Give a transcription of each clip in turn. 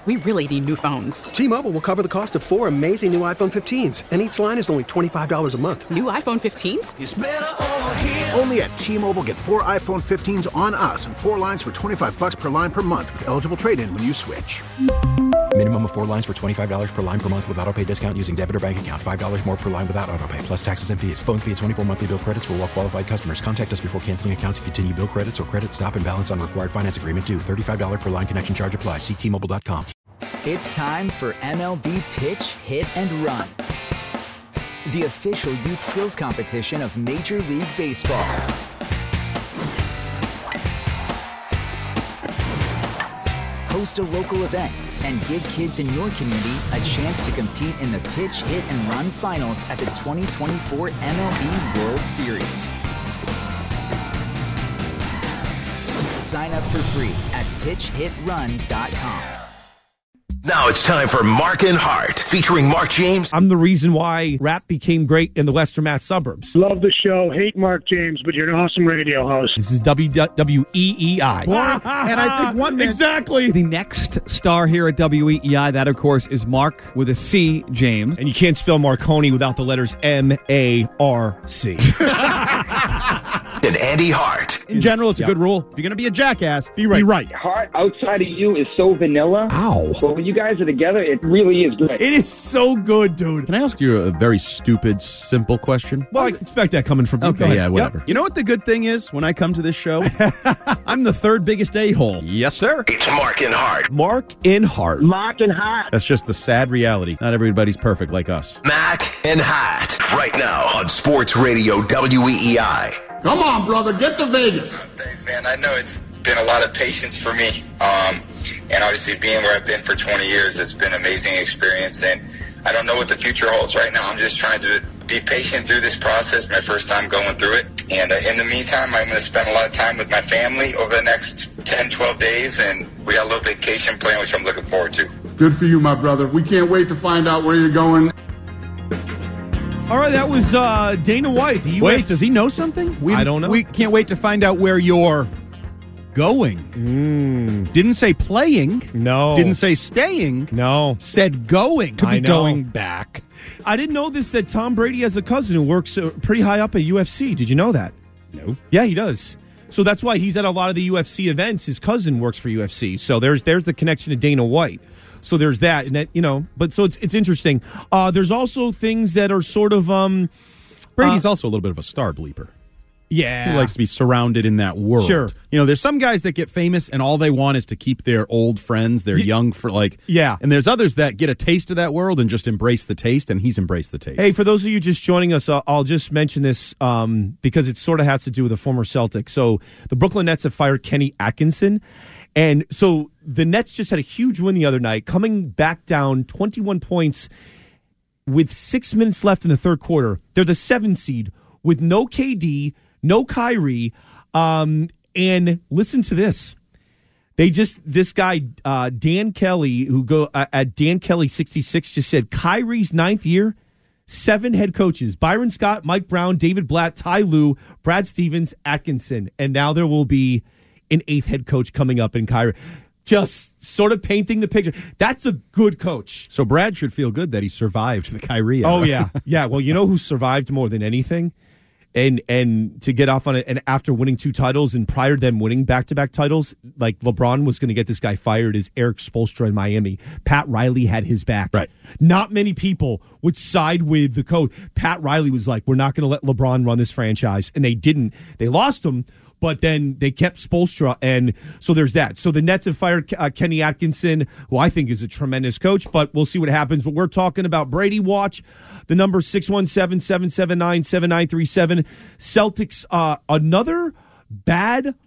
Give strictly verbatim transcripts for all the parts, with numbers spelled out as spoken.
we really need new phones. T-Mobile will cover the cost of four amazing new iPhone fifteens, and each line is only twenty-five dollars a month. New iPhone fifteens? It's better over here. Only at T-Mobile, get four iPhone fifteens on us and four lines for twenty-five dollars per line per month with eligible trade-in when you switch. Minimum of four lines for twenty-five dollars per line per month with autopay discount using debit or bank account. five dollars more per line without autopay, plus taxes and fees. Phone fee at twenty-four monthly bill credits for well-qualified customers. Contact us before canceling account to continue bill credits or credit stop and balance on required finance agreement due. thirty-five dollars per line connection charge applies. See T Mobile dot com. It's time for M L B Pitch, Hit, and Run, the official youth skills competition of Major League Baseball. Host a local event and give kids in your community a chance to compete in the Pitch, Hit, and Run finals at the twenty twenty-four M L B World Series. Sign up for free at pitch hit run dot com. Now it's time for Mark and Hart, featuring Mark James. I'm the reason why rap became great in the Western Mass suburbs. Love the show. Hate Mark James, but you're an awesome radio host. This is W W E E I. And I think one man... Exactly. The next star here at W E E I, that, of course, is Mark with a C, James. And you can't spell Marconi without the letters M A R C. And Andy Hart. In general, it's a Yep. good rule. If you're going to be a jackass, Be right. Be right. Hart outside of you is so vanilla. Ow. But when you guys are together, it really is great. It is so good, dude. Can I ask you a very stupid, simple question? Well, I expect that coming from you. Go Okay, ahead. yeah, whatever. Yep. You know what the good thing is when I come to this show? I'm the third biggest a-hole. Yes, sir. It's Mark and Hart. Mark in Hart. Mark and Hart. That's just the sad reality. Not everybody's perfect like us. Mac and Hart. Right now on Sports Radio W E E I. Come on, brother, get to Vegas. Thanks, man. I know it's been a lot of patience for me. Um, and obviously being where I've been for twenty years, it's been an amazing experience. And I don't know what the future holds right now. I'm just trying to be patient through this process, my first time going through it. And uh, in the meantime, I'm going to spend a lot of time with my family over the next ten, twelve days. And we got a little vacation plan, which I'm looking forward to. Good for you, my brother. We can't wait to find out where you're going. All right, that was uh, Dana White. The U S Wait, does he know something? We, I don't know. We can't wait to find out where you're going. Mm. Didn't say playing. No. Didn't say staying. No. Said going. Could I be know. going back. I didn't know this, that Tom Brady has a cousin who works uh, pretty high up at U F C. Did you know that? No. Yeah, he does. So that's why he's at a lot of the U F C events. His cousin works for U F C. So there's there's the connection to Dana White. So there's that, and that, you know, but so it's it's interesting. Uh, there's also things that are sort of um, Brady's uh, also a little bit of a star bleeper. Yeah, He likes to be surrounded in that world. Sure. You know, there's some guys that get famous and all they want is to keep their old friends, their Y- young for like Yeah. And there's others that get a taste of that world and just embrace the taste, and he's embraced the taste. Hey, for those of you just joining us, uh, I'll just mention this um, because it sort of has to do with a former Celtic. So the Brooklyn Nets have fired Kenny Atkinson. And so the Nets just had a huge win the other night, coming back down twenty-one points with six minutes left in the third quarter. They're the seven seed with no K D, no Kyrie. Um, and listen to this. They just, this guy, uh, Dan Kelly, who go uh, at Dan Kelly sixty-six, just said Kyrie's ninth year, seven head coaches, Byron Scott, Mike Brown, David Blatt, Ty Lue, Brad Stevens, Atkinson. And now there will be an eighth head coach coming up in Kyrie. Just sort of painting the picture. That's a good coach. So Brad should feel good that he survived the Kyrie era. Oh, yeah. Yeah, well, you know who survived more than anything? And and to get off on it, and after winning two titles and prior to them winning back-to-back titles, like LeBron was going to get this guy fired, is Eric Spoelstra in Miami. Pat Riley had his back. Right. Not many people would side with the coach. Pat Riley was like, we're not going to let LeBron run this franchise. And they didn't. They lost him. But then they kept Spoelstra, and so there's that. So the Nets have fired uh, Kenny Atkinson, who I think is a tremendous coach, but we'll see what happens. But we're talking about Brady Watch. The number six one seven, seven seven nine, seven nine three seven. Celtics, uh, another bad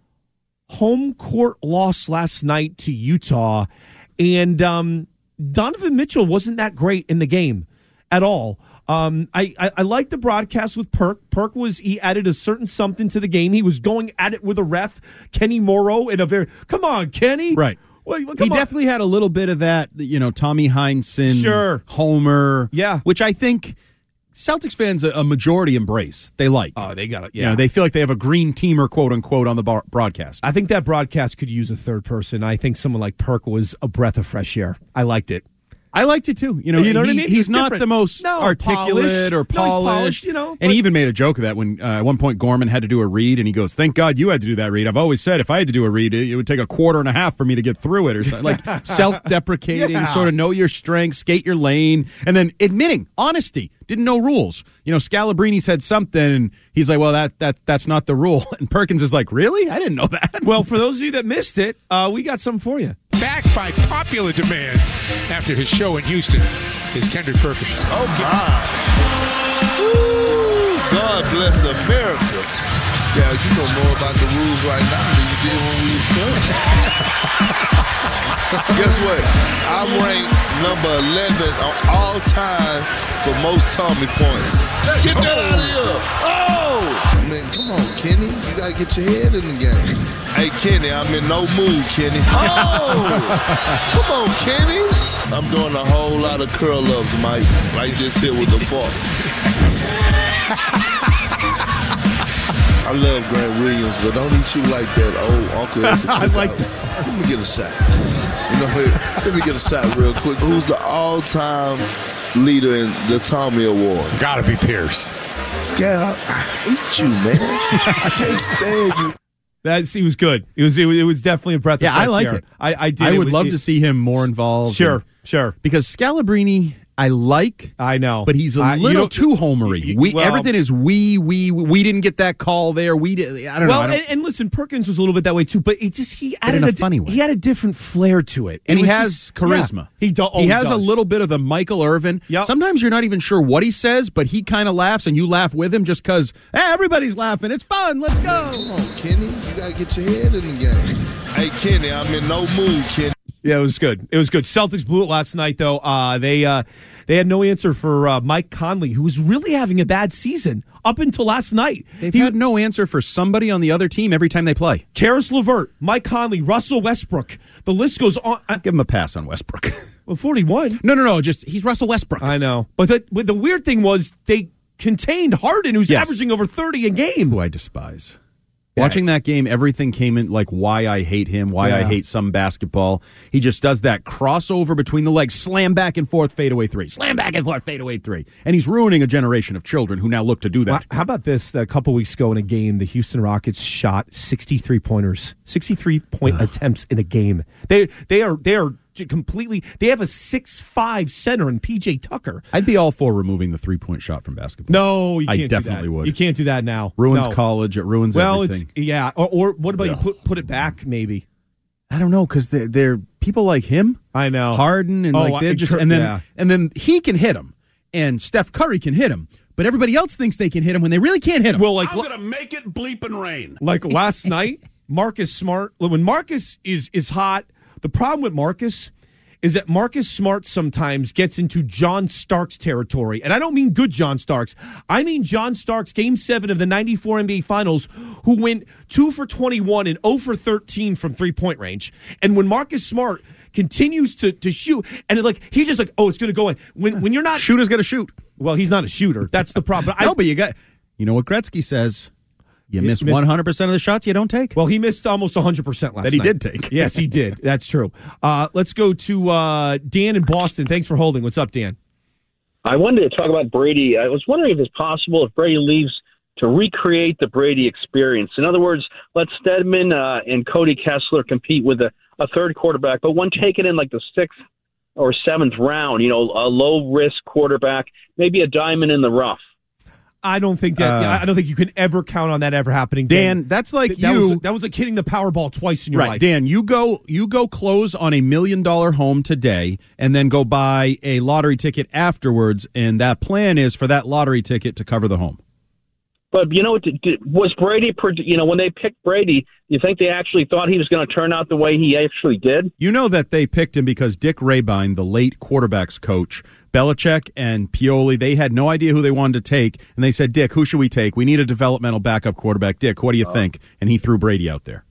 home court loss last night to Utah. And um, Donovan Mitchell wasn't that great in the game at all. Um, I, I, I like the broadcast with Perk. Perk was, he added a certain something to the game. He was going at it with a ref, Kenny Morrow, in a very, come on, Kenny. Right. Well, come he on. definitely had a little bit of that, you know, Tommy Heinsohn, Sure. Homer. Yeah. Which I think Celtics fans a, a majority embrace. They like. Oh, they got it. Yeah, Yeah, you know, they feel like they have a green teamer, quote unquote, on the bar- broadcast. I think that broadcast could use a third person. I think someone like Perk was a breath of fresh air. I liked it. I liked it too. You know, You know he, what I mean? he's He's not different. the most No, articulate polished. or No, he's polished. polished, you know, and but- he even made a joke of that when uh, at one point Gorman had to do a read, and he goes, "Thank God you had to do that read. I've always said if I had to do a read, it, it would take a quarter and a half for me to get through it, or something." Like self-deprecating, Yeah. sort of know your strengths, skate your lane, and then admitting honesty. Didn't know rules. You know, Scalabrini said something, and he's like, "Well, that that that's not the rule." And Perkins is like, "Really? I didn't know that." Well, for those of you that missed it, uh, we got something for you. Back by popular demand after his show in Houston is Kendrick Perkins. Oh, my. Woo, God bless America. Scal, you know more about the rules right now than you did when we was playing. Guess what? I'm ranked number eleven on all time for most Tommy points. Get that out of here. Oh! Man, come on, Kenny. You got to get your head in the game. Hey, Kenny, I'm in no mood, Kenny. Oh! Come on, Kenny. I'm doing a whole lot of curl-ups, Mike. Like this here with the fork. I love Grant Williams, but don't he shoot like that old uncle at the I like cookout? Let me get a shot. You know, let me get a shot real quick. Who's the all-time leader in the Tommy Award? Gotta be Pierce. Scal, I, I hate you, man. I can't stand you. That's he was good. It was it was, it was definitely a breath. Yeah, of fresh I like air. it. I, I did. I It would was- love it- to see him more involved. Sure, and- sure. because Scalabrini, I like. I know, but he's a I- you little don't- too homery. y- We well- everything is we we we didn't get that call there. We did. I don't well, know. I don't, and, and listen, Perkins was a little bit that way too, but it just he But added in a di- funny way. He had a different flair to it, and It he was has just- charisma. yeah. He, do, oh, he has a does. little bit of the Michael Irvin. Yep. Sometimes you're not even sure what he says, but he kind of laughs, and you laugh with him just because hey, everybody's laughing. It's fun. Let's go. Come on, Kenny. You got to get your head in the game. Hey, Kenny, I'm in no mood, Kenny. Yeah, it was good. It was good. Celtics blew it last night, though. Uh, they uh, they had no answer for uh, Mike Conley, who was really having a bad season up until last night. They've He- had no answer for somebody on the other team every time they play. Karis LeVert, Mike Conley, Russell Westbrook. The list goes on. Uh, Give him a pass on Westbrook. well, forty-one. no, no, no. Just he's Russell Westbrook. I know. But the, but the weird thing was they contained Harden, who's Yes. averaging over thirty a game. Who I despise. Watching that game, everything came in like why I hate him, why I Yeah. hate some basketball. He just does that crossover between the legs, slam back and forth, fadeaway three, slam back and forth, fadeaway three. And he's ruining a generation of children who now look to do that. Well, how about this? A couple weeks ago in a game, the Houston Rockets shot sixty-three pointers, sixty-three point attempts in a game. They they are they are completely. They have a six five center in P J Tucker. I'd be all for removing the three-point shot from basketball. No, you I can't. definitely do that. would. You can't do that now. Ruins No. college. It ruins Well, everything. it's yeah. Or, or what about Ugh. you put put it back? Maybe. I don't know because they're, they're people like him, I know. Harden, and Oh, like they're I- just Cur- and then yeah. and then he can hit him, and Steph Curry can hit him, but everybody else thinks they can hit him when they really can't hit him. Well, like I'm gonna make it bleep and rain. like last night, Marcus Smart. When Marcus is is hot, the problem with Marcus is that Marcus Smart sometimes gets into John Starks territory. And I don't mean good John Starks. I mean John Starks, game seven of the ninety-four N B A Finals, who went two for twenty-one and zero for thirteen from three-point range. And when Marcus Smart continues to, to shoot, and it like he's just like, oh, it's going to go in. When when you're not... Shooter's got to shoot. Well, he's not a shooter. That's the problem. No, I, but you got, you know what Gretzky says? You miss miss- one hundred percent of the shots you don't take. Well, he missed almost one hundred percent last night. That he did take. Yes, he did. That's true. Uh, let's go to uh, Dan in Boston. Thanks for holding. What's up, Dan? I wanted to talk about Brady. I was wondering if it's possible if Brady leaves to recreate the Brady experience. In other words, let Stedman uh, and Cody Kessler compete with a, a third quarterback, but one taken in like the sixth or seventh round, you know, a low-risk quarterback, maybe a diamond in the rough. I don't think that. Uh, I don't think you can ever count on that ever happening, Dan, that's like Th- that you. Was, that was like hitting the Powerball twice in your Right, life. Dan, you go you go close on a million dollar home today and then go buy a lottery ticket afterwards, and that plan is for that lottery ticket to cover the home. But, you know, did- did- was Brady, you know, when they picked Brady, do you think they actually thought he was going to turn out the way he actually did? You know that they picked him because Dick Rabine, the late quarterbacks coach, Belichick and Pioli, they had no idea who they wanted to take, and they said, Dick, who should we take? We need a developmental backup quarterback. Dick, what do you Oh. think? And he threw Brady out there.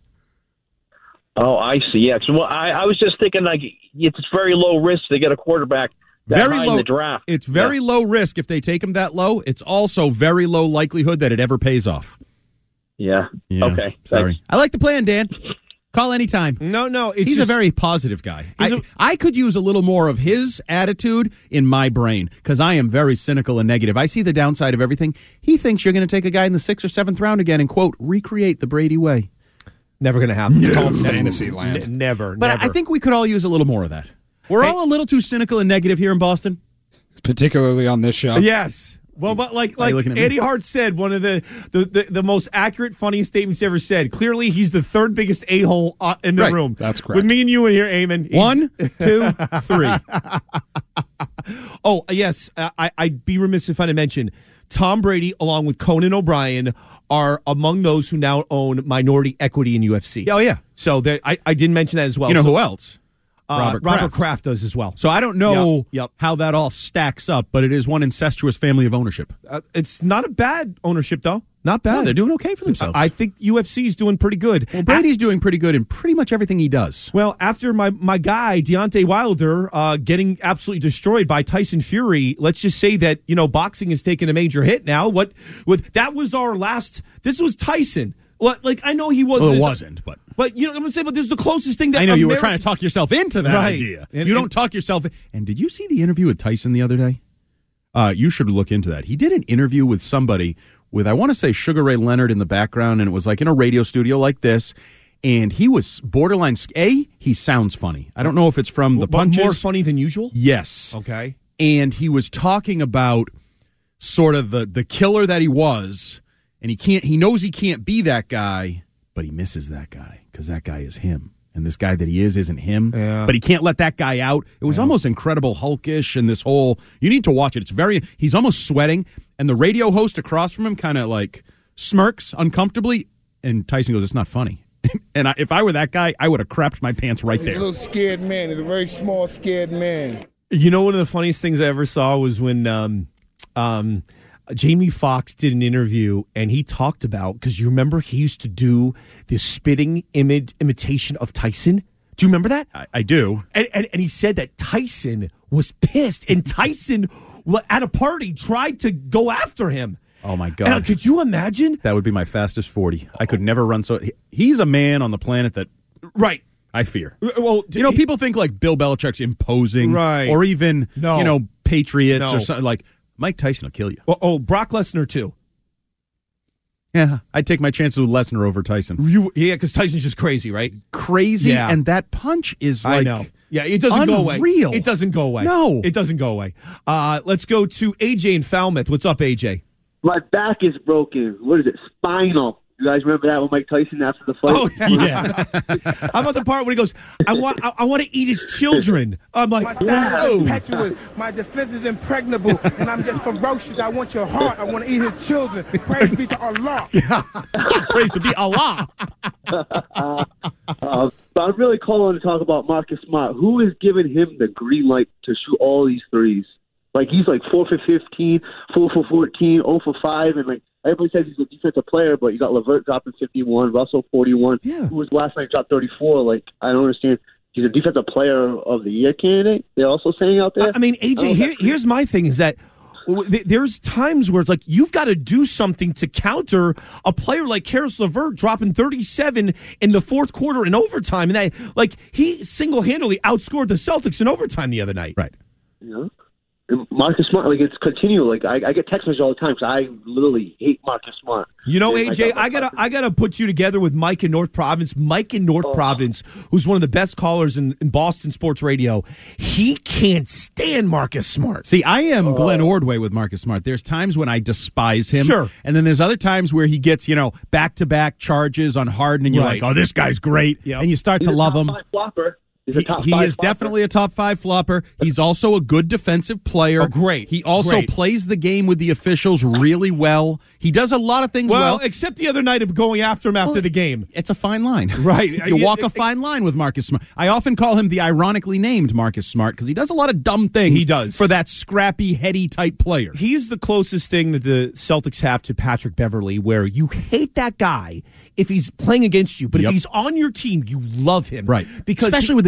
Oh, I see. Yeah. So, well, I, I was just thinking, like, it's very low risk to get a quarterback that very high low in the draft. It's very Yeah. low risk if they take him that low. It's also very low likelihood that it ever pays off. Yeah. Yeah. Okay. Sorry. Thanks. I like the plan, Dan. Call anytime. No, no. It's He's just, a very positive guy. I, a- I could use a little more of his attitude in my brain because I am very cynical and negative. I see the downside of everything. He thinks you're going to take a guy in the sixth or seventh round again and, quote, recreate the Brady way. never going to happen. It's No. called Fantasy land. N- never, But never. I think we could all use a little more of that. We're Hey- all a little too cynical and negative here in Boston. Particularly on this show. Yes. Well, but like Why are you like looking at me? Eddie Hart said, one of the, the, the, the most accurate, funniest statements he ever said. Clearly, he's the third biggest a-hole uh, in the Right. room. That's correct. With me and you in here, Eamon. One, two, three. Oh, yes. Uh, I, I'd be remiss if I didn't mention Tom Brady, along with Conan O'Brien, are among those who now own minority equity in U F C. Oh, yeah. So that I, I didn't mention that as well. You know So, who else? Uh, Robert Robert, Kraft. Kraft does as well. So I don't know Yep, yep. how that all stacks up, but it is one incestuous family of ownership. Uh, it's not a bad ownership, though. Not bad. No, they're doing okay for themselves. I think U F C is doing pretty good. well, Brady's doing pretty good in pretty much everything he does. Well, after my, my guy, Deontay Wilder, uh, getting absolutely destroyed by Tyson Fury, let's just say that, you know, boxing has taken a major hit now. What with that was our last, this was Tyson. Well, like, I know he wasn't. Well, it as- wasn't, but But, you know what I'm saying? But this is the closest thing that I know you were America- trying to talk yourself into that Right. idea. And- you don't and- talk yourself. In. And did you see the interview with Tyson the other day? Uh, you should look into that. He did an interview with somebody with, I want to say, Sugar Ray Leonard in the background, and it was like in a radio studio like this. And he was borderline. A, he sounds funny. I don't know if it's from the But punches. more funny than usual? Yes. Okay. And he was talking about sort of the the killer that he was, and he can't. He knows he can't be that guy, but he misses that guy because that guy is him, and this guy that he is isn't him. Yeah. But he can't let that guy out. It was almost Incredible Hulkish, and this whole. You need to watch it. It's very. He's almost sweating, and the radio host across from him kind of like smirks uncomfortably, and Tyson goes, "It's not funny." And I, if I were that guy, I would have crapped my pants right He's a there. little scared man. He's a very small, scared man. You know, one of the funniest things I ever saw was when um, um, Jamie Foxx did an interview and he talked about, because you remember he used to do this spitting image imitation of Tyson. Do you remember that? I, I do. And, and and he said that Tyson was pissed, and Tyson wa- at a party tried to go after him. Oh my And, God! could you imagine? That would be my fastest forty. I could never run so. he- He's a man on the planet that Right. I fear. Well, You know, people think like Bill Belichick's imposing, Right. or even No. you know Patriots No. or something like Mike Tyson will kill you. Oh, oh, Brock Lesnar too. Yeah, I'd take my chances with Lesnar over Tyson. You, yeah, because Tyson's just crazy, right? Crazy, Yeah. and that punch is like I know. Yeah, it doesn't go away. unreal. It doesn't go away. No. It doesn't go away. Uh, let's go to A J in Falmouth. What's up, A J? My back is broken. What is it? Spinal. You guys remember that with Mike Tyson after the fight? Oh, yeah. How about the part when he goes, I want I, I want to eat his children? I'm like, My style is oh. impetuous. My defense is impregnable, and I'm just ferocious. I want your heart. I want to eat his children. Praise be to Allah. Praise to be Allah. uh, but I'm really calling to talk about Marcus Smart. Who is giving him the green light to shoot all these threes? Like, he's like four for fifteen, four for fourteen, zero for five, and like everybody says he's a defensive player, but you got LeVert dropping fifty-one, Russell forty-one, yeah. who was last night dropped thirty-four. Like, I don't understand. He's a defensive player of the year candidate. They're also saying out there. I mean, A J, here, here's my thing is that w- th- there's times where it's like you've got to do something to counter a player like Karis LeVert dropping thirty-seven in the fourth quarter in overtime. And that, like, he single-handedly outscored the Celtics in overtime the other night. Right. Yeah. And Marcus Smart, like, it's continual. Like, I, I get text messages all the time because I literally hate Marcus Smart. You know, And A J, got, like, I gotta, I gotta put you together with Mike in North Providence. Mike in North Oh. Providence, who's one of the best callers in, in Boston sports radio. He can't stand Marcus Smart. See, I am Glenn Ordway with Marcus Smart. There's times when I despise him. Sure. And then there's other times where he gets, you know, back-to-back charges on Harden, and you're Right. like, oh, this guy's great. Yep. And you start He's to a love top him. five flopper. He's He, a top he five is flopper. definitely a top five flopper. He's also a good defensive player. Oh, great. He also Great. plays the game with the officials really well. He does a lot of things Well, well. except the other night of going after him after Well, the game. It's a fine line. Right. You walk a fine line with Marcus Smart. I often call him the ironically named Marcus Smart because he does a lot of dumb things. He does. For that scrappy, heady type player. He's the closest thing that the Celtics have to Patrick Beverly, where you hate that guy if he's playing against you, but Yep. if he's on your team, you love him. Right. Because Especially he- with the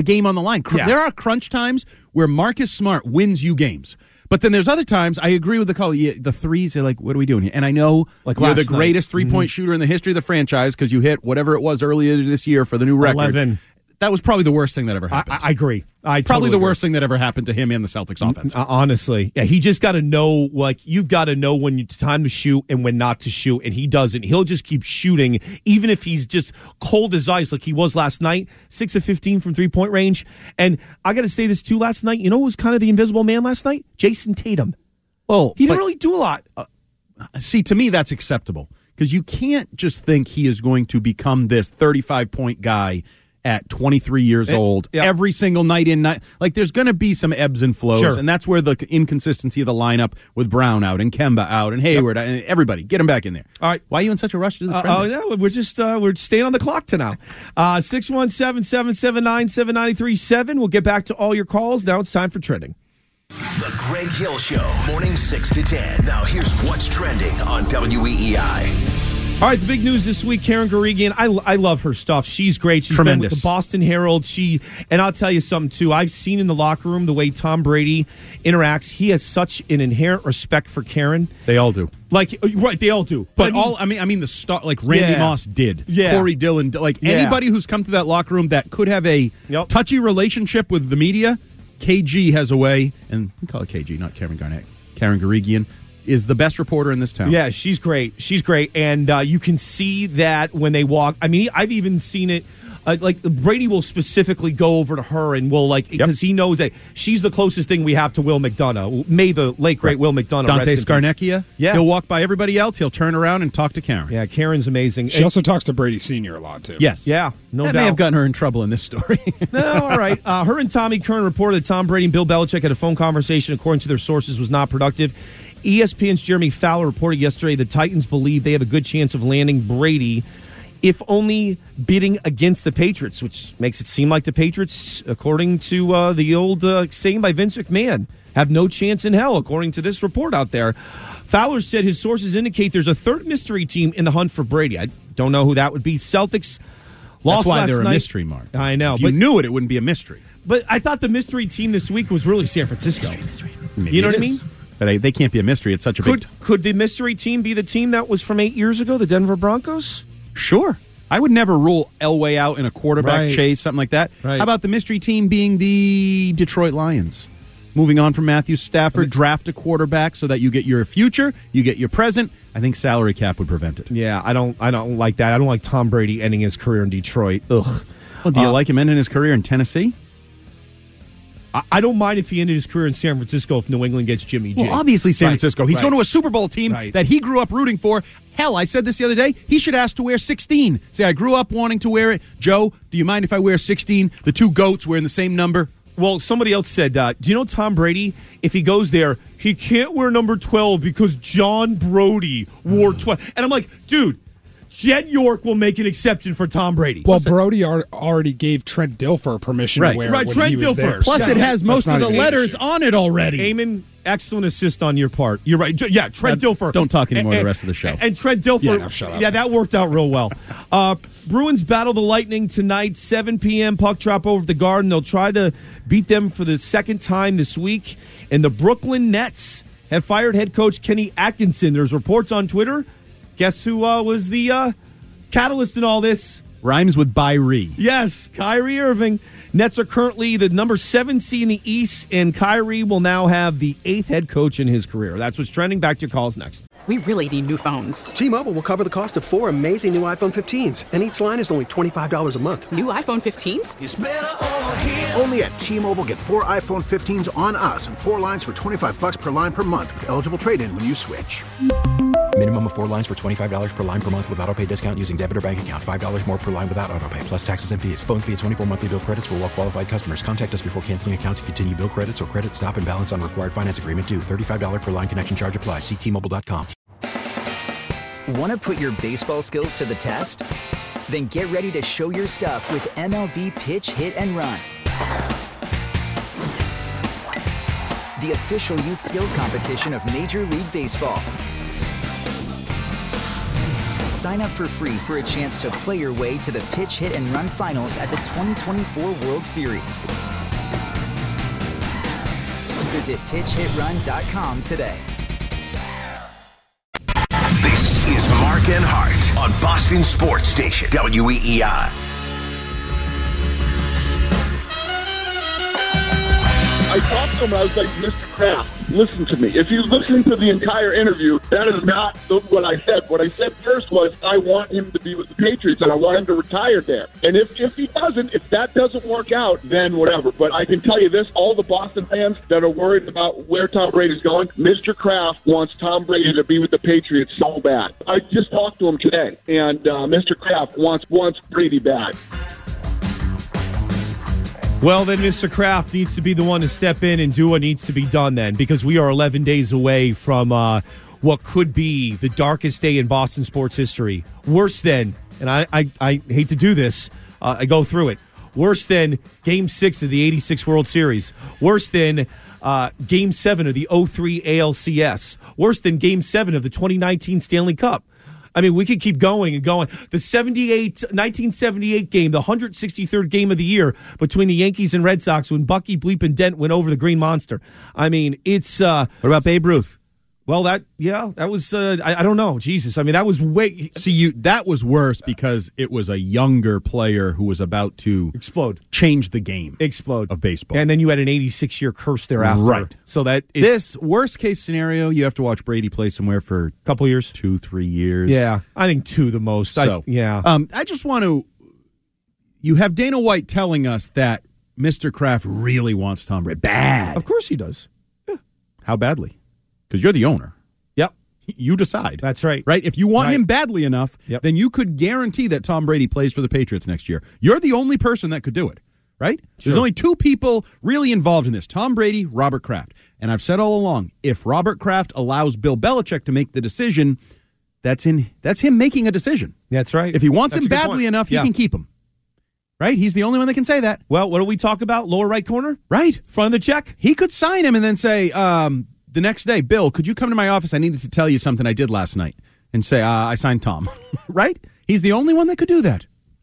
game on the line. Cr- Yeah. There are crunch times where Marcus Smart wins you games. But then there's other times, I agree with the call. Yeah, the threes, they're like, what are we doing here? And I know Like you're the last night. greatest three-point Mhm. shooter in the history of the franchise because you hit whatever it was earlier this year for the new record. eleven. That was probably the worst thing that ever I, happened. I agree. I probably totally the agree. worst thing that ever happened to him and the Celtics offense. Uh, honestly, yeah, he just got to know, like, you've got to know when it's time to shoot and when not to shoot, and he doesn't. He'll just keep shooting, even if he's just cold as ice, like he was last night, six of fifteen from three-point range. And I got to say this, too, last night, you know who was kind of the invisible man last night? Jason Tatum. Well, He didn't but- really do a lot. Uh, see, to me, that's acceptable because you can't just think he is going to become this thirty-five point guy at twenty-three years It- old yeah. every single night in night. Like, there's going to be some ebbs and flows, Sure. and that's where the inconsistency of the lineup with Brown out and Kemba out and Hayward and everybody get him back in there. All right. Why are you in such a rush to do the Uh, trend? oh, yeah, we're just uh, we're staying on the clock to now. Uh, six one seven, seven seven nine, seven nine three seven. We'll get back to all your calls. Now it's time for trending. The Greg Hill Show, morning six to ten. Now here's what's trending on W E E I. All right, the big news this week, Karen Guregian. I, I love her stuff. She's great. She's Tremendous. been with the Boston Herald. She and I'll tell you something, too. I've seen in the locker room the way Tom Brady interacts. He has such an inherent respect for Karen. They all do. Like, right, they all do. But I mean- all I mean, I mean the star like Randy Yeah. Moss did, Yeah. Corey Dillon, like Yeah. anybody who's come to that locker room that could have a Yep. touchy relationship with the media. K G has a way, and we call it K G, not Karen Garnett. Karen Guregian is the best reporter in this town. Yeah, she's great. She's great, and uh, you can see that when they walk. I mean, I've even seen it. Uh, like Brady will specifically go over to her and will like because he knows that she's the closest thing we have to Will McDonough. May the late great Will McDonough. Dante rest in peace. Scarnecchia. Yeah, He'll walk by everybody else. He'll turn around and talk to Karen. Yeah, Karen's amazing. She And- also talks to Brady Senior a lot, too. Yes. yeah, no that doubt. may have gotten her in trouble in this story. No, all right. Uh, her and Tommy Kern reported that Tom Brady and Bill Belichick had a phone conversation, according to their sources, was not productive. E S P N's Jeremy Fowler reported yesterday the Titans believe they have a good chance of landing Brady, if only bidding against the Patriots, which makes it seem like the Patriots, according to uh, the old uh, saying by Vince McMahon, have no chance in hell, according to this report out there. Fowler said his sources indicate there's a third mystery team in the hunt for Brady. I don't know who that would be. Celtics lost That's why last they're a night. mystery, Mark. I know. If you but knew it, it wouldn't be a mystery. But I thought the mystery team this week was really San Francisco. Maybe You know it what I is. mean? But I, they can't be a mystery. It's such a Could big. T- could the mystery team be the team that was from eight years ago, the Denver Broncos? sure. I would never rule Elway out in a quarterback Right. chase, something like that. Right. How about the mystery team being the Detroit Lions? Moving on from Matthew Stafford, draft a quarterback so that you get your future, you get your present. I think salary cap would prevent it. Yeah, I don't. I don't like that. I don't like Tom Brady ending his career in Detroit. Ugh. Well, do you Uh, like him ending his career in Tennessee? I, I don't mind if he ended his career in San Francisco if New England gets Jimmy G. Well, obviously San Right, Francisco. He's right. going to a Super Bowl team Right. that he grew up rooting for. Hell, I said this the other day. He should ask to wear sixteen. Say, I grew up wanting to wear it. Joe, do you mind if I wear sixteen? The two goats wearing the same number. Well, somebody else said, uh, do you know Tom Brady, if he goes there, he can't wear number twelve because John Brody wore twelve. And I'm like, dude, Jed York will make an exception for Tom Brady. Well, Brody ar- already gave Trent Dilfer permission Right. to wear Right, it when Trent he was Dilfer. there. Plus, So it has that's most of not the even an letters issue. on it already. Eamon, excellent assist on your part. You're right. Yeah, Trent Uh, Dilfer. don't talk anymore And- the rest of the show. And, and Trent Dilfer. Yeah, no, shut up. Yeah, that worked out real well. Uh, Bruins battle the Lightning tonight, seven p.m. Puck drop over at the Garden. They'll try to beat them for the second time this week. And the Brooklyn Nets have fired head coach Kenny Atkinson. There's reports on Twitter. Guess who uh, was the uh, catalyst in all this? Rhymes with Byrie. Yes, Kyrie Irving. Nets are currently the number seven seed in the East, and Kyrie will now have the eighth head coach in his career. That's what's trending. Back to your calls next. We really need new phones. T-Mobile will cover the cost of four amazing new iPhone fifteens, and each line is only twenty-five dollars a month. New iPhone fifteens? Only at T-Mobile, get four iPhone fifteens on us and four lines for twenty-five bucks per line per month with eligible trade-in when you switch. Minimum of four lines for twenty-five dollars per line per month with auto pay discount using debit or bank account. five dollars more per line without auto pay, plus taxes and fees. Phone fee at twenty-four monthly bill credits for well-qualified customers. Contact us before canceling account to continue bill credits or credit stop and balance on required finance agreement due. thirty-five dollars per line connection charge applies. See T Mobile dot com. Want to put your baseball skills to the test? Then get ready to show your stuff with M L B Pitch Hit and Run. The official youth skills competition of Major League Baseball. Sign up for free for a chance to play your way to the Pitch, Hit, and Run Finals at the twenty twenty-four World Series. Visit pitch hit run dot com today. This is Mark and Hart on Boston Sports Station, W E E I. I talked to him and I was like, Mister Kraft, listen to me. If you're listening to the entire interview, that is not what I said. What I said first was I want him to be with the Patriots and I want him to retire there. And if, if he doesn't, if that doesn't work out, then whatever. But I can tell you this, all the Boston fans that are worried about where Tom Brady's going, Mister Kraft wants Tom Brady to be with the Patriots so bad. I just talked to him today, and uh, Mister Kraft wants, wants Brady back. Well, then Mister Kraft needs to be the one to step in and do what needs to be done then, because we are eleven days away from uh, what could be the darkest day in Boston sports history. Worse than, and I, I, I hate to do this, uh, I go through it, worse than Game six of the eighty-six World Series. Worse than uh, Game seven of the oh three A L C S. Worse than Game seven of the twenty nineteen Stanley Cup. I mean, we could keep going and going. The seventy-eight, nineteen seventy-eight game, the one hundred sixty-third game of the year between the Yankees and Red Sox when Bucky Bleepin' Dent went over the Green Monster. I mean, it's... Uh, what about Babe Ruth? Well, that, yeah, that was, uh, I, I don't know. Jesus. I mean, that was way... See, you that was worse because it was a younger player who was about to... Explode. Change the game. Explode. Of baseball. And then you had an eighty-six-year curse thereafter. Right. So that... It's, this, worst-case scenario, you have to watch Brady play somewhere for... A couple years. Two, three years. Yeah. I think two the most. So, I, yeah. Um, I just want to... You have Dana White telling us that Mister Kraft really wants Tom Brady. Bad. Of course he does. Yeah. How badly? Because you're the owner. Yep. You decide. That's right. Right? If you want right. him badly enough, yep. then you could guarantee that Tom Brady plays for the Patriots next year. You're the only person that could do it. Right? Sure. There's only two people really involved in this. Tom Brady, Robert Kraft. And I've said all along, if Robert Kraft allows Bill Belichick to make the decision, that's in that's him making a decision. That's right. If he wants that's him badly point. enough, yeah. he can keep him. Right? He's the only one that can say that. Well, what do we talk about? Lower right corner? Right. Front of the check? He could sign him and then say, um, the next day, Bill, could you come to my office? I needed to tell you something I did last night. And say, uh, I signed Tom. Right? He's the only one that could do that.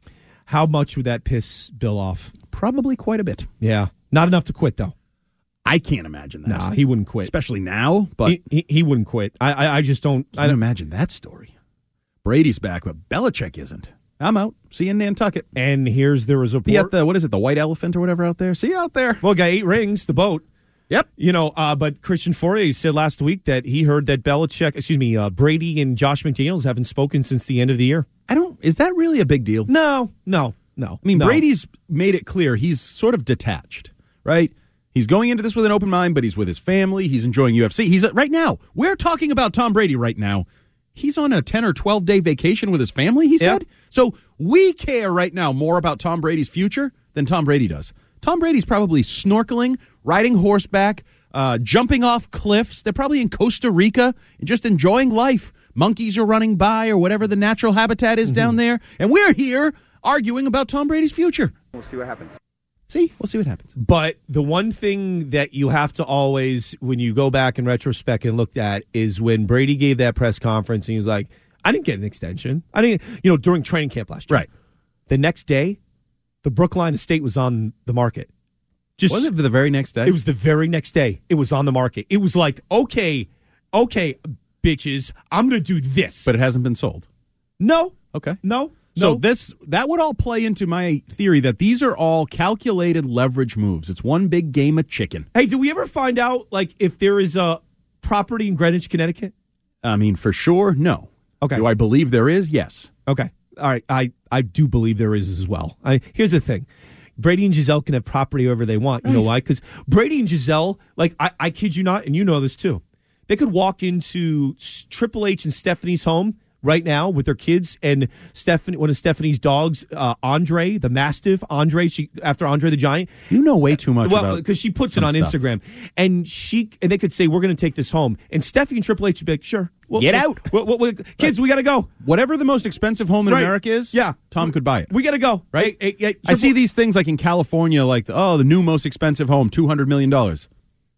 How much would that piss Bill off? Probably quite a bit. Yeah. Not enough to quit, though. I can't imagine that. Nah, he wouldn't quit. Especially now. But He, he, he wouldn't quit. I, I, I just don't... I don't imagine that story. Brady's back, but Belichick isn't. I'm out. See you in Nantucket. And here's the report. Be at the, what is it, the White Elephant or whatever out there? See you out there. Well, got eight rings, the boat. Yep. You know, uh, but Christian Fourier said last week that he heard that Belichick, excuse me, uh, Brady and Josh McDaniels haven't spoken since the end of the year. I don't, is that really a big deal? No, no, no. I mean, no. Brady's made it clear he's sort of detached, right? He's going into this with an open mind, but he's with his family. He's enjoying U F C. He's right now. We're talking about Tom Brady right now. He's on a ten or twelve day vacation with his family, he said. Yep. So we care right now more about Tom Brady's future than Tom Brady does. Tom Brady's probably snorkeling, riding horseback, uh, jumping off cliffs. They're probably in Costa Rica and just enjoying life. Monkeys are running by or whatever the natural habitat is mm-hmm. down there. And we're here arguing about Tom Brady's future. We'll see what happens. See, we'll see what happens. But the one thing that you have to always, when you go back in retrospect and look at, is when Brady gave that press conference and he was like, I didn't get an extension. I didn't, you know, during training camp last year. Right. The next day, the Brookline estate was on the market. Just was it the very next day? It was the very next day. It was on the market. It was like, okay, okay, bitches, I'm going to do this. But it hasn't been sold. No. Okay. No. So no. this that would all play into my theory that these are all calculated leverage moves. It's one big game of chicken. Hey, did we ever find out like if there is a property in Greenwich, Connecticut? I mean, for sure, no. Okay. Do I believe there is? Yes. Okay. All right. I, I do believe there is as well. I, here's the thing. Brady and Giselle can have property wherever they want. You right. know why? Because Brady and Giselle, like, I, I kid you not, and you know this too, they could walk into Triple H and Stephanie's home right now with their kids, and Stephanie, one of Stephanie's dogs, uh, Andre, the Mastiff, Andre, she after Andre the Giant. You know way too much well, about because she puts it on stuff. Instagram, and she and they could say, we're going to take this home, and Stephanie and Triple H would be like, sure. We'll, Get we'll, out. We'll, we'll, we'll, kids, right. we got to go. Whatever the most expensive home in right. America is, yeah. Tom could buy it. We got to go. Right? Hey, hey, hey, I see these things like in California, like, oh, the new most expensive home, two hundred million dollars.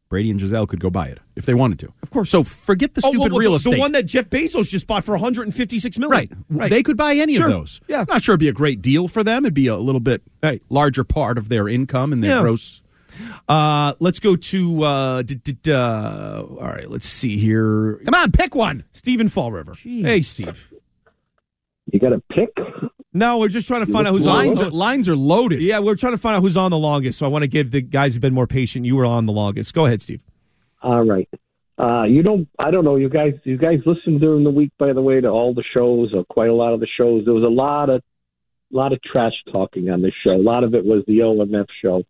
Brady and Giselle could go buy it if they wanted to. Of course. So forget the Oh, stupid well, well, real the, estate. the one that Jeff Bezos just bought for one hundred fifty-six million dollars. Right. right. They could buy any Sure. of those. Yeah. I'm not sure it'd be a great deal for them. It'd be a little bit right. larger part of their income and their Yeah. gross. Uh, let's go to, uh, d- d- d- uh, all right, let's see here. Come on, pick one. Stephen Fall River. Jeez. Hey, Steve. You got to pick? No, we're just trying to find out who's lines on. are, lines are loaded. Yeah, we're trying to find out who's on the longest. So I want to give the guys who've been more patient. You were on the longest. Go ahead, Steve. All right. Uh, you don't, I don't know, you guys, you guys listen during the week, by the way, to all the shows or quite a lot of the shows. There was a lot of, lot of trash talking on this show. A lot of it was the O M F show.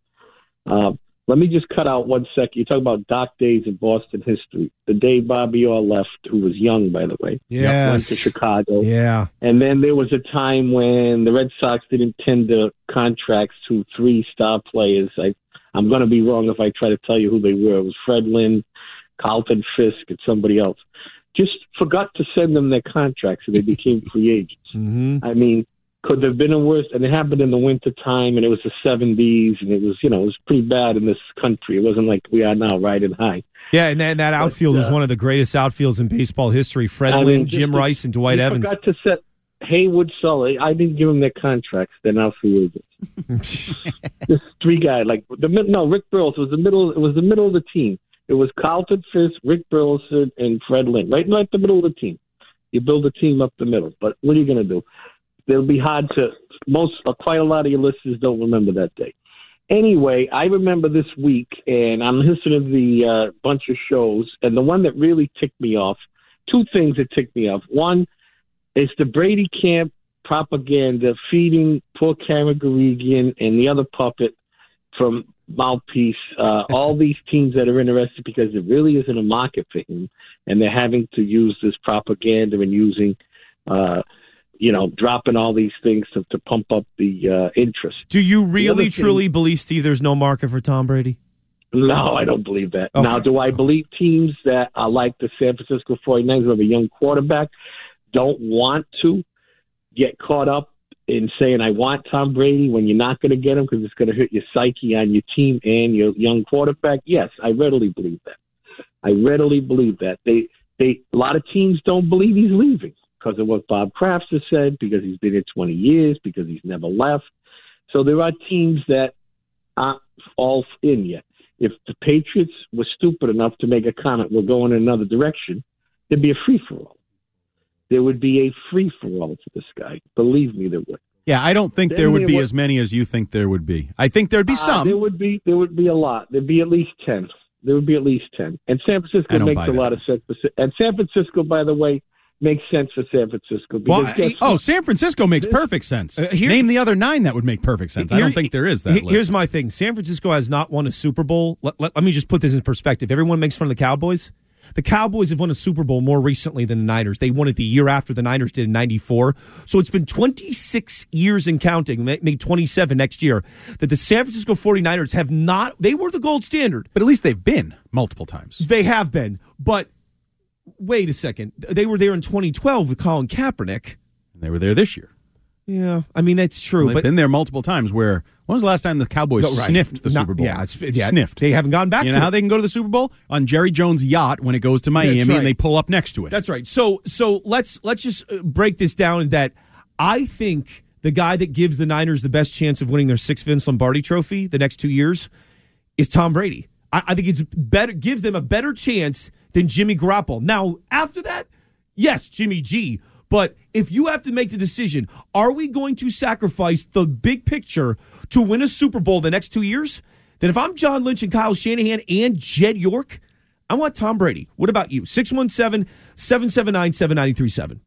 Um, let me just cut out one second. You talk about dark days in Boston history. The day Bobby Orr left, who was young, by the way, Yes. went to Chicago. Yeah. And then there was a time when the Red Sox didn't tender contracts to three star players. I, I'm going to be wrong if I try to tell you who they were. It was Fred Lynn, Carlton Fisk, and somebody else. Just forgot to send them their contracts, and they became free agents. Mm-hmm. I mean, could there have been a worse? And it happened in the winter time, and it was the seventies, and it was, you know, it was pretty bad in this country. It wasn't like we are now, riding high. Yeah, and then that outfield But, was uh, one of the greatest outfields in basall history. Fred I Lynn, mean, Jim just- Rice, and Dwight we Evans. forgot to set Haywood Sully. I didn't give them their contracts. They're now free agents. Just three guys, like the mid- no Rick Burleson was the middle. It was the middle of the team. It was Carlton Fisk, Rick Burleson, and Fred Lynn. Right, right the middle of the team. You build a team up the middle. But what are you going to do? It'll be hard to. Most, uh, quite a lot of your listeners don't remember that day. Anyway, I remember this week, and I'm listening to the uh, bunch of shows, and the one that really ticked me off. Two things that ticked me off. One is the Brady camp propaganda feeding poor Karen Guregian and the other puppet from Mouthpiece, uh, all these teams that are interested because there really isn't a market for him, and they're having to use this propaganda and using, uh, you know, dropping all these things to, to pump up the uh, interest. Do you The really, other thing- truly believe, Steve, there's no market for Tom Brady? No, I don't believe that. Okay. Now, do I believe teams that are like the San Francisco forty-niners who have a young quarterback don't want to get caught up in saying, I want Tom Brady when you're not going to get him because it's going to hurt your psyche on your team and your young quarterback? Yes, I readily believe that. I readily believe that. They, they, a lot of teams don't believe he's leaving because of what Bob Kraft has said, because he's been here twenty years, because he's never left. So there are teams that aren't all in yet. If the Patriots were stupid enough to make a comment, we're going in another direction, there'd be a free-for-all. There would be a free-for-all to this guy. Believe me, there would. Yeah, I don't think Then there would there be would- as many as you think there would be. I think there'd be Uh, some. there would be. There would be a lot. There'd be at least ten. There would be at least ten. And San I Francisco don't makes buy a that. lot of sense. For, and San Francisco, by the way, makes sense for San Francisco. Because Well, guess oh, what? San Francisco makes perfect sense. Uh, here- Name the other nine that would make perfect sense. I Here- don't think there is that he- list. Here's my thing. San Francisco has not won a Super Bowl. Let, let, let me just put this in perspective. Everyone makes fun of the Cowboys. The Cowboys have won a Super Bowl more recently than the Niners. They won it the year after the Niners did in ninety-four. So it's been twenty-six years and counting, maybe twenty-seven next year, that the San Francisco forty-niners have not, they were the gold standard. But at least they've been multiple times. They have been. But wait a second. They were there in twenty twelve with Colin Kaepernick. And they were there this year. Yeah, I mean, that's true. Well, they've but been there multiple times. Where when was the last time the Cowboys No, right. sniffed the Not- Super Bowl? yeah, it's- yeah, sniffed. they haven't gone back You to know how it. they can go to the Super Bowl? On Jerry Jones' yacht when it goes to Miami, That's right. and they pull up next to it. That's right. So so let's let's just uh, break this down in that I think the guy that gives the Niners the best chance of winning their sixth Vince Lombardi trophy the next two years is Tom Brady. I, I think it's better, gives them a better chance than Jimmy Garoppolo. Now, after that, yes, Jimmy G. But if you have to make the decision, are we going to sacrifice the big picture to win a Super Bowl the next two years? Then if I'm John Lynch and Kyle Shanahan and Jed York, I want Tom Brady. What about you? six one seven, seven seven nine, seven nine three seven.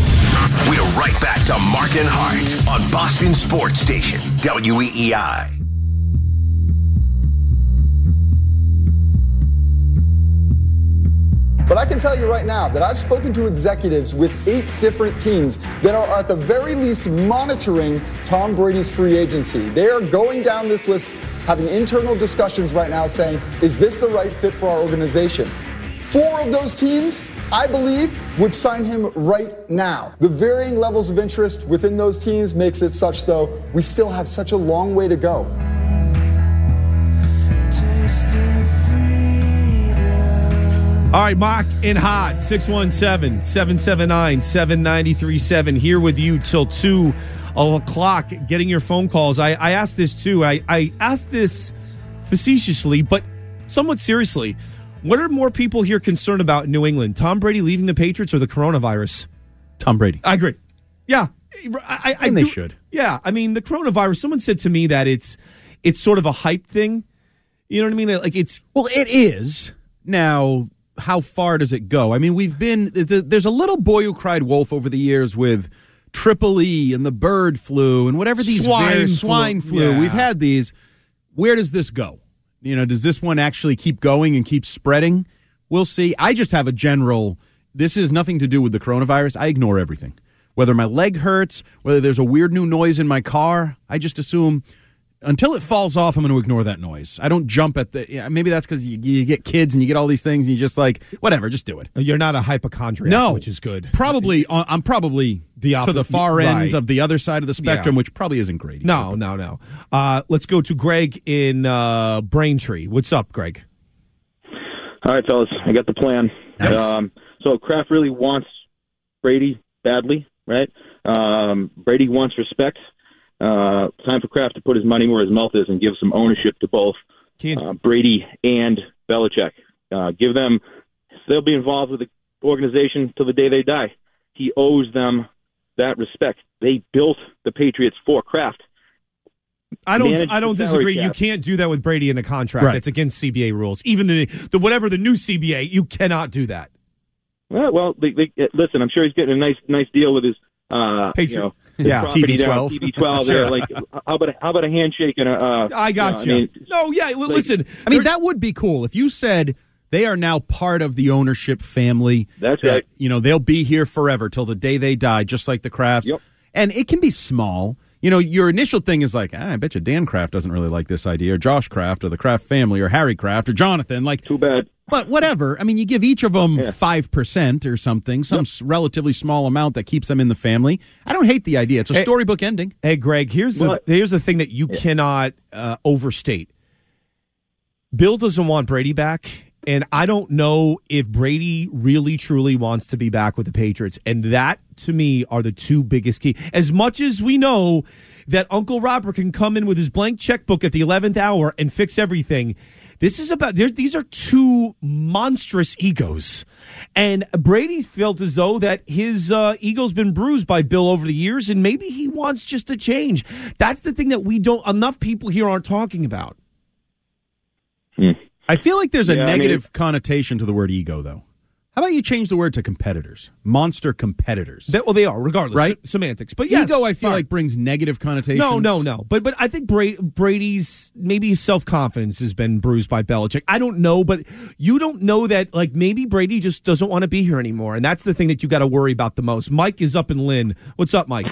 We're right back to Mark and Hart on Boston Sports Station, W E E I. But I can tell you right now that I've spoken to executives with eight different teams that are at the very least monitoring Tom Brady's free agency. They are going down this list, having internal discussions right now saying, is this the right fit for our organization? Four of those teams, I believe, would sign him right now. The varying levels of interest within those teams makes it such, though, we still have such a long way to go. right, Mock and Hot, six one seven, seven seven nine, seven nine three seven, here with you till two o'clock, getting your phone calls. I, I asked this, too. I, I asked this facetiously, but somewhat seriously. What are more people here concerned about in New England? Tom Brady leaving the Patriots or the coronavirus? Tom Brady. I agree. Yeah. I, I, and I they do, should. Yeah. I mean, the coronavirus, someone said to me that it's it's sort of a hype thing. You know what I mean? Like it's Well, it is. Now, how far does it go? I mean, we've been, there's a little boy who cried wolf over the years with Triple E and the bird flu and whatever these Swine swine, flu. swine flu. Yeah. We've had these. Where does this go? You know, does this one actually keep going and keep spreading? We'll see. I just have a general, this has nothing to do with the coronavirus. I ignore everything. Whether my leg hurts, whether there's a weird new noise in my car, I just assume until it falls off, I'm going to ignore that noise. I don't jump at the, yeah, maybe that's because you, you get kids and you get all these things and you just like, whatever, just do it. You're not a hypochondriac, no, which is good. Probably, I'm probably the to the far right. end of the other side of the spectrum, Yeah. which probably isn't great. either. No, no, no. Uh, let's go to Greg in uh, Braintree. What's up, Greg? All right, fellas, I got the plan. Nice. Um, so Kraft really wants Brady badly, right? Um, Brady wants respect. Uh, time for Kraft to put his money where his mouth is and give some ownership to both uh, Brady and Belichick. Uh, give them, they'll be involved with the organization till the day they die. He owes them that respect. They built the Patriots for Kraft. I don't. Manage I don't the salary disagree. You cap. can't do that with Brady in a contract. Right. That's against C B A rules. Even the the whatever the new C B A, you cannot do that. Well, well they, they, listen, I'm sure he's getting a nice nice deal with his uh, Patriot. you know, Yeah, property T B there, twelve. T B twelve there. Like, how about a, how about a handshake and a? Uh, I got you. know, you. I mean, no, yeah. L- listen, I mean, that would be cool if you said they are now part of the ownership family. That's that, right. You know, they'll be here forever till the day they die, just like the Krafts. Yep. And it can be small. You know, your initial thing is like, ah, I bet you Dan Kraft doesn't really like this idea, or Josh Kraft, or the Kraft family, or Harry Kraft, or Jonathan. Like, too bad. But whatever. I mean, you give each of them Yeah. five percent or something, some s relatively small amount that keeps them in the family. I don't hate the idea. It's a Hey- storybook ending. Hey, Greg, here's the What? here's the thing that you cannot uh, overstate. Bill doesn't want Brady back, and I don't know if Brady really truly wants to be back with the Patriots. And that, to me, are the two biggest key. As much as we know that Uncle Robert can come in with his blank checkbook at the eleventh hour and fix everything, this is about, there- these are two monstrous egos. And Brady felt as though that his uh, ego's been bruised by Bill over the years, and maybe he wants just a change. That's the thing that we don't, enough people here aren't talking about. I feel like there's a Yeah, I mean- negative connotation to the word ego, though. How about you change the word to competitors? Monster competitors. That, well, they are, regardless. Right? Se- semantics. But yes, ego, I feel fine. like, brings negative connotations. No, no, no. But but I think Bra- Brady's, maybe his self-confidence has been bruised by Belichick. I don't know, but you don't know that, like, maybe Brady just doesn't want to be here anymore. And that's the thing that you got to worry about the most. Mike is up in Lynn. What's up, Mike?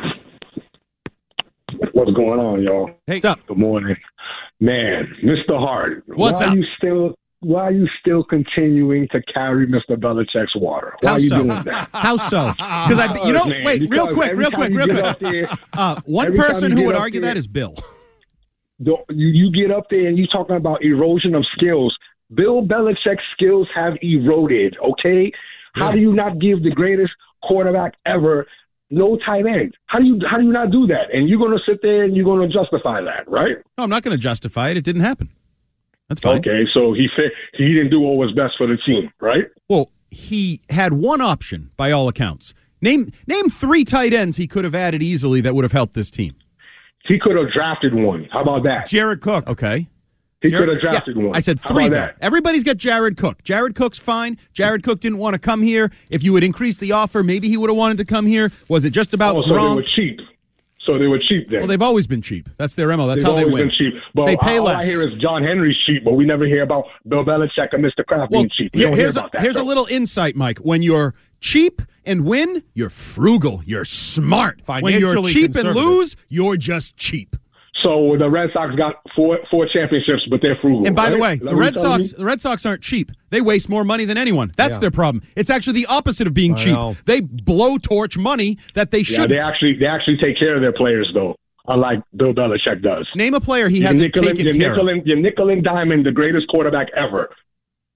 What's going on, y'all? Hey, what's up? Good morning, man. Mister Hart, What's why up? Are you still? Why are you still continuing to carry Mister Belichick's water? Why How are you so? doing that? How so? Because I, you know, Man, wait, real because quick, every real time quick, you real get quick. up there- Uh, one every time person you who get would up argue there- that is Bill. Don't- You, you get up there and you talking about erosion of skills. Bill Belichick's skills have eroded, okay? How do you not give the greatest quarterback ever no tight end? How do you how do you not do that? And you're going to sit there and you're going to justify that, right? No, I'm not going to justify it. It didn't happen. That's fine. Okay, so he fi- he didn't do what was best for the team, right? Well, he had one option by all accounts. Name name three tight ends he could have added easily that would have helped this team. He could have drafted one. How about that? Jared Cook. Okay. He Jared- could have drafted yeah, one. I said How three. about Though. that? Everybody's got Jared Cook. Jared Cook's fine. Jared Cook didn't want to come here. If you had increased the offer, maybe he would have wanted to come here. Was it just about Oh, so they Gronk? were cheap. So they were cheap then. Well, they've always been cheap. That's their M O. That's They've how they always win. been cheap. But they pay all less. I hear is John Henry's cheap, but we never hear about Bill Belichick and Mister Kraft Well, being cheap. We here- don't hear here's about a, that. here's a though. little insight, Mike. When you're cheap and win, you're frugal. You're smart. When you're Financially cheap and conservative. lose, you're just cheap. So the Red Sox got four four championships, but they're frugal. And by the right? way, Is that the what Red you're telling Sox me? the Red Sox aren't cheap. They waste more money than anyone. That's Yeah. their problem. It's actually the opposite of being I cheap. know. They blowtorch money that they Yeah, shouldn't. they actually they actually take care of their players though, unlike Bill Belichick does. Name a player he Your hasn't nickel and- taken your care nickel of. and, your nickel and diamond, the greatest quarterback ever.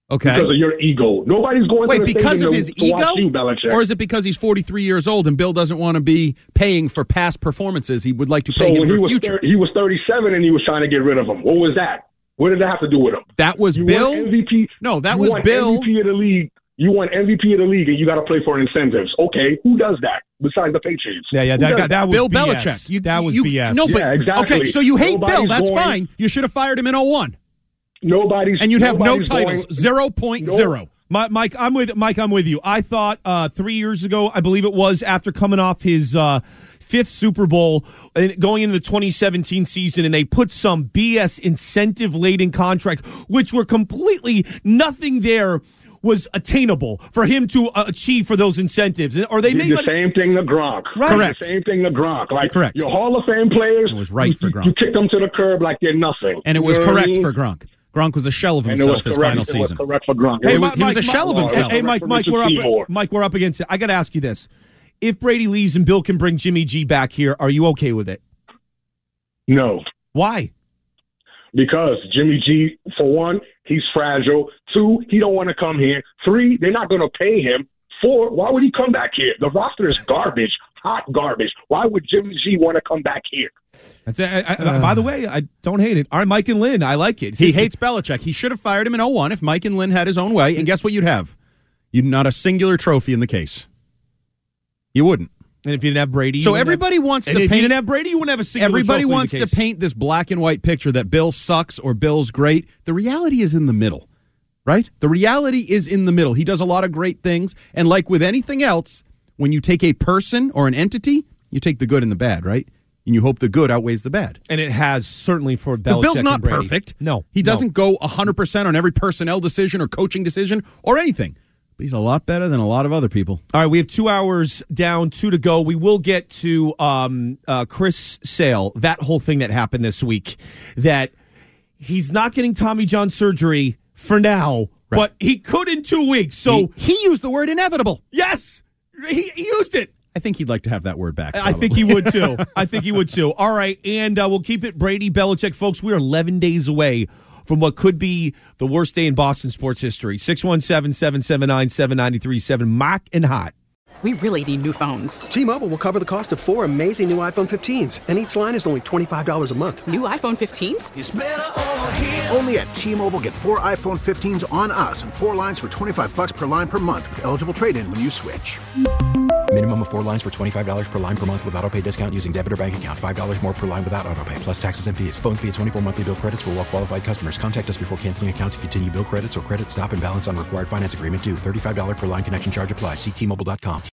Okay. Because of your ego. Nobody's going Wait, to the because stadium of his to, to watch ego? you, Belichick. Or is it because he's forty-three years old and Bill doesn't want to be paying for past performances? He would like to so pay him when for he was future. thir- he was thirty-seven and he was trying to get rid of him. What was that? What did that have to do with him? That was you Bill? Won M V P. No, that you was won Bill. M V P of the league. You won M V P of the league, and you got to play for incentives. Okay, who does that besides the Patriots? Yeah, yeah, Who that does guy, that was Bill B S. Belichick. You, that was you, B S. No, but, Yeah, exactly. Okay, so you hate Nobody's Bill. That's going- fine. You should have fired him in oh one. Nobody's And you'd have no nobody's titles. going- zero point zero. My, Mike, I'm with Mike. I'm with you. I thought uh, three years ago, I believe it was, after coming off his uh, fifth Super Bowl, and going into the twenty seventeen season, and they put some B S incentive-laden contract, which were completely nothing there was attainable for him to uh, achieve for those incentives. Or they Did made the same thing to Gronk. Right. Correct. The same thing to Gronk. Like Correct. your Hall of Fame players, It was right you, for you- Gronk. You kicked them to the curb like they're nothing. And it You was know what I correct mean? for Gronk. Gronk was a shell of And it himself was his correct- final it was season. correct for Gronk. Hey, It Mike, was- he was a shell of Mike, himself. Hey, Mike, Mike, we're up. Mike, we're up against it. I got to ask you this: if Brady leaves and Bill can bring Jimmy G back here, are you okay with it? No. Why? Because Jimmy G, for one, he's fragile. Two, he don't want to come here. Three, they're not going to pay him. Four, why would he come back here? The roster is garbage, hot garbage. Why would Jimmy G want to come back here? That's I, I, uh, by the way, I don't hate it. All right, Mike and Lynn, I like it. He hates Belichick. He should have fired him in oh one if Mike and Lynn had his own way. And guess what you'd have? You'd not a singular trophy in the case. You wouldn't. And if you didn't have Brady, you So wouldn't everybody have, wants to and if paint. you didn't have Brady, you wouldn't have a single. Everybody trophy in wants the to case. paint this black and white picture that Bill sucks or Bill's great. The reality is in the middle, right? The reality is in the middle. He does a lot of great things, and like with anything else, when you take a person or an entity, you take the good and the bad, right? And you hope the good outweighs the bad. And it has certainly for Belichick. Because Bill's not and Brady. perfect. No, he no. doesn't go one hundred percent on every personnel decision or coaching decision or anything. But he's a lot better than a lot of other people. All right, we have two hours down, two to go. We will get to um, uh, Chris Sale, that whole thing that happened this week, that he's not getting Tommy John surgery for now, Right. but he could in two weeks. So he, he used the word inevitable. Yes, he, he used it. I think he'd like to have that word back. I think he would too. I think he would too. All right, and uh, we'll keep it Brady Belichick, folks. We're eleven days away from what could be the worst day in Boston sports history. six one seven, seven seven nine, seven nine three seven. Mock and hot. We really need new phones. T-Mobile will cover the cost of four amazing new iPhone fifteens, and each line is only twenty-five dollars a month. New iPhone fifteens? It's better over here. Only at T-Mobile, get four iPhone fifteens on us and four lines for twenty-five bucks per line per month with eligible trade-in when you switch. Minimum of four lines for twenty-five dollars per line per month with autopay discount using debit or bank account. five dollars more per line without autopay, plus taxes and fees. Phone fee at twenty-four monthly bill credits for well-qualified customers. Contact us before canceling account to continue bill credits or credit stop and balance on required finance agreement due. thirty-five dollars per line connection charge applies. See T Mobile dot com.